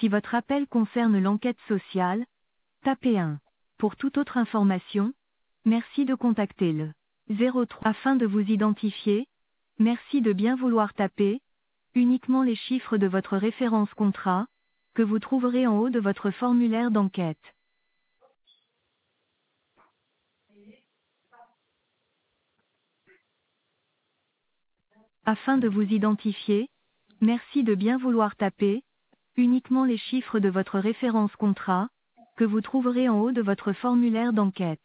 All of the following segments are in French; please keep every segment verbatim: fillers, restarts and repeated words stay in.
Si votre appel concerne l'enquête sociale, tapez un. Pour toute autre information, merci de contacter le zéro trois. Afin de vous identifier, merci de bien vouloir taper uniquement les chiffres de votre référence contrat, que vous trouverez en haut de votre formulaire d'enquête. Afin de vous identifier, merci de bien vouloir taper uniquement les chiffres de votre référence contrat, que vous trouverez en haut de votre formulaire d'enquête.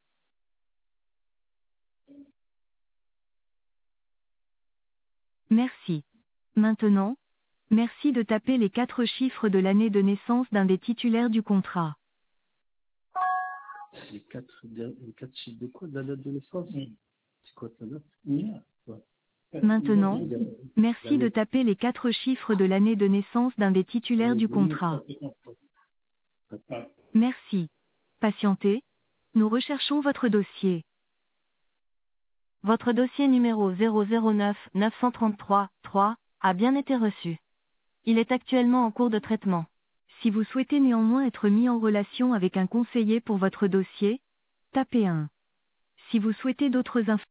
Merci. Maintenant, merci de taper les quatre chiffres de l'année de naissance d'un des titulaires du contrat. Les quatre, les quatre chiffres de quoi de la date de naissance? C'est quoi ta date? Ouais. Maintenant, merci de taper les quatre chiffres de l'année de naissance d'un des titulaires du contrat. Merci. Patientez. Nous recherchons votre dossier. Votre dossier numéro zéro zéro neuf neuf cent trente-trois trois a bien été reçu. Il est actuellement en cours de traitement. Si vous souhaitez néanmoins être mis en relation avec un conseiller pour votre dossier, tapez un. Si vous souhaitez d'autres infos,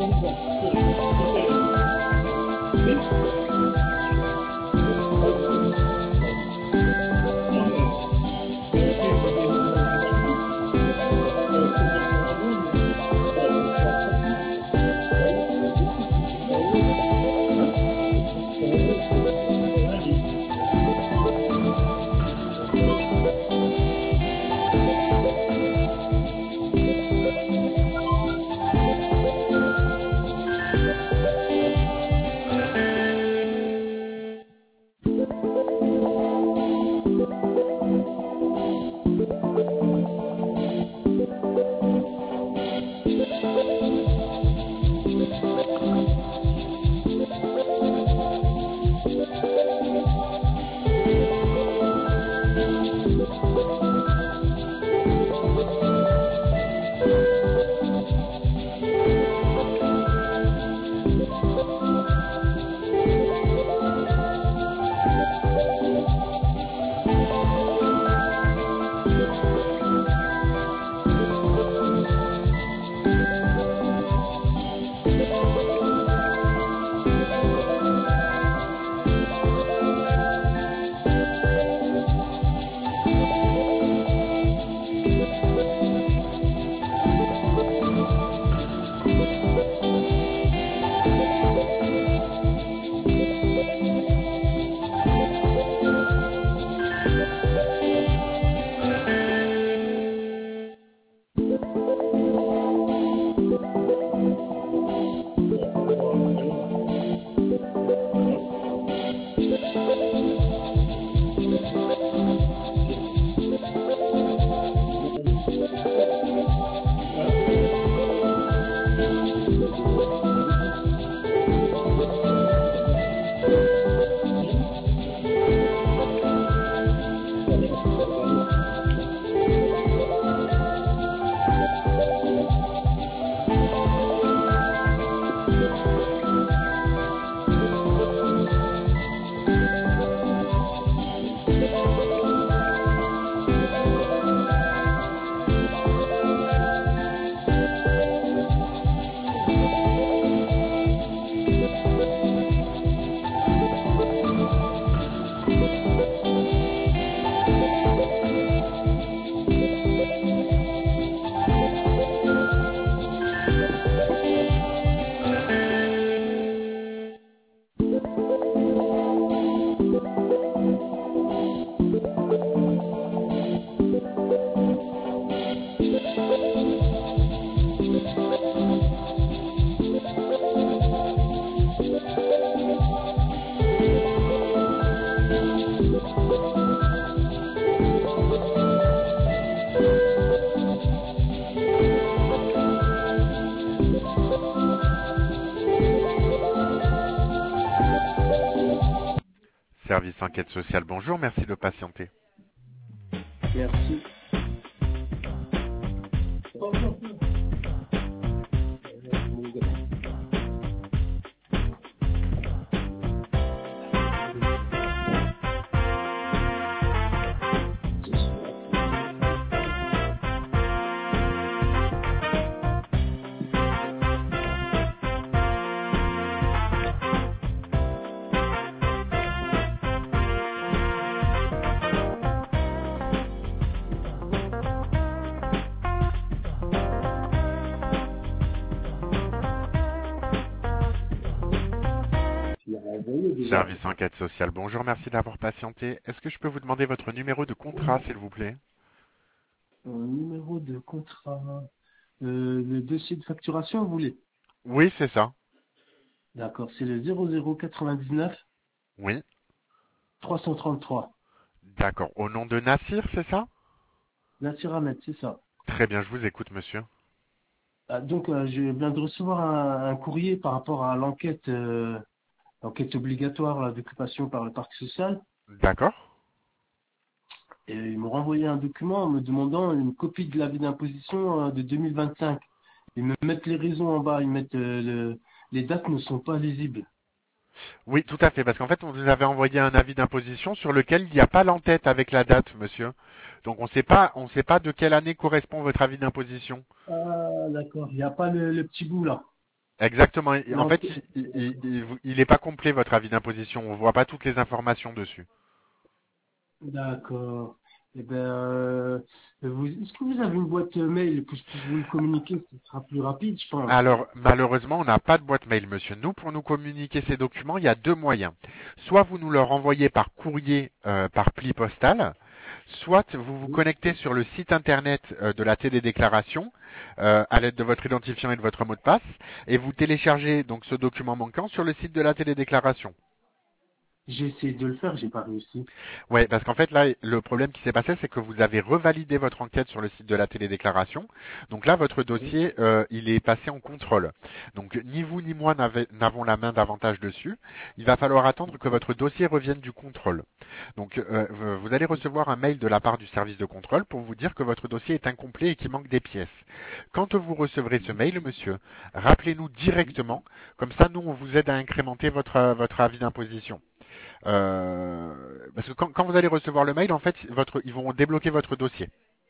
Service enquête sociale, bonjour, merci de patienter. Merci. Service enquête sociale, bonjour, merci d'avoir patienté. Est-ce que je peux vous demander votre numéro de contrat, s'il vous plaît? Un numéro de contrat, euh, le dossier de facturation, vous voulez? Oui, c'est ça. D'accord, c'est le zéro zéro quatre-vingt-dix-neuf Oui. trois cent trente-trois. D'accord, au nom de Nassir, c'est ça? Nassir Ahmed, c'est ça. Très bien, je vous écoute, monsieur. Ah, donc, euh, je viens de recevoir un, un courrier par rapport à l'enquête euh, l'enquête obligatoire là, d'occupation par le parc social. D'accord. Et ils m'ont renvoyé un document en me demandant une copie de l'avis d'imposition euh, de deux mille vingt-cinq. Ils me mettent les raisons en bas, ils mettent euh, le, les dates ne sont pas lisibles. Oui, tout à fait, parce qu'en fait, on vous avait envoyé un avis d'imposition sur lequel il n'y a pas l'entête avec la date, monsieur. Donc, on sait pas, on sait pas de quelle année correspond votre avis d'imposition. Ah, d'accord, il n'y a pas le, le petit bout là. Exactement. Et en Non, fait, c'est- il, il, il, il est pas complet votre avis d'imposition. On voit pas toutes les informations dessus. d'accord. Eh ben, euh, vous, est-ce que vous avez une boîte mail que je puisse vous le communiquer? Ce sera plus rapide, je pense. Alors, malheureusement, on n'a pas de boîte mail, monsieur. Nous, pour nous communiquer ces documents, il y a deux moyens. Soit vous nous leur envoyez par courrier, euh, par pli postal, soit vous vous Oui. connectez sur le site internet euh, de la télédéclaration euh, à l'aide de votre identifiant et de votre mot de passe, et vous téléchargez donc ce document manquant sur le site de la télédéclaration. J'ai essayé de le faire, j'ai pas réussi. Ouais, parce qu'en fait là, le problème qui s'est passé, c'est que vous avez revalidé votre enquête sur le site de la télédéclaration. Donc là, votre Oui. dossier, euh, il est passé en contrôle. Donc ni vous ni moi n'avez- n'avons la main davantage dessus. Il va falloir attendre que votre dossier revienne du contrôle. Donc euh, vous allez recevoir un mail de la part du service de contrôle pour vous dire que votre dossier est incomplet et qu'il manque des pièces. Quand vous recevrez ce mail, monsieur, rappelez-nous directement. Comme ça, nous, on vous aide à incrémenter votre, votre avis d'imposition. Euh, parce que quand, quand vous allez recevoir le mail, en fait, votre, ils vont débloquer votre dossier.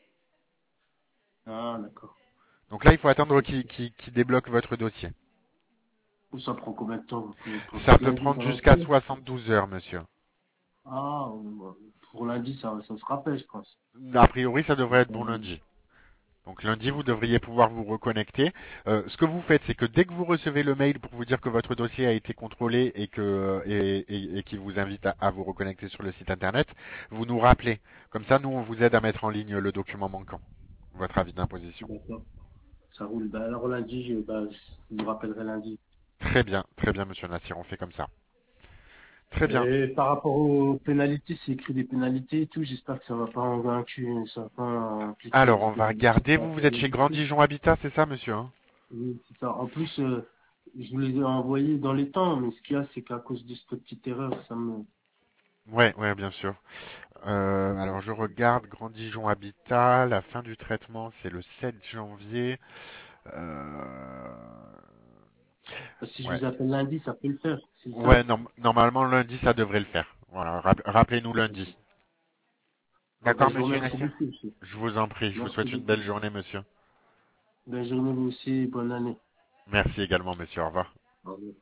Ah, d'accord. Donc là, il faut attendre qu'ils qu'ils- qu'ils débloquent votre dossier. Ça prend combien de temps? Vous vous pensez Ça que peut lundi, prendre ça va jusqu'à faire? soixante-douze heures, monsieur. Ah, euh, pour lundi, ça, ça se rappelle, je pense. A priori, ça devrait être bon Euh, lundi. Donc lundi, vous devriez pouvoir vous reconnecter. Euh, ce que vous faites, c'est que dès que vous recevez le mail pour vous dire que votre dossier a été contrôlé et que et, et, et qui vous invite à, à vous reconnecter sur le site internet, vous nous rappelez. Comme ça, nous, on vous aide à mettre en ligne le document manquant, votre avis d'imposition. D'accord. Ça roule. Ben, alors lundi, je, ben, je vous rappellerai lundi. Très bien, très bien, monsieur Nassir, on fait comme ça. Très bien. Et par rapport aux pénalités, c'est écrit des pénalités et tout. J'espère que ça va pas en inclure, ça va pas impliquer Alors, parce on que va je sais regarder. pas Vous, vous faire êtes le chez Grand dossier. Dijon Habitat, c'est ça, monsieur hein Oui, c'est ça. En plus, euh, je vous les ai envoyés dans les temps, mais ce qu'il y a, c'est qu'à cause de cette petite erreur, ça me... Ouais, ouais, bien sûr. Euh, alors, je regarde Grand Dijon Habitat. La fin du traitement, c'est le sept janvier. Euh... Si je Ouais, vous appelle lundi, ça peut le faire, c'est ouais. ça? norm- normalement, lundi, ça devrait le faire. Voilà. rap- Rappelez-nous lundi. Ah ben, D'accord, je vous monsieur remercie Nassir. beaucoup, monsieur. Je vous en prie. Je vous Merci souhaite une beaucoup. belle journée, monsieur. Bonne journée, vous aussi. Bonne année. Merci également, monsieur. Au revoir. Au revoir.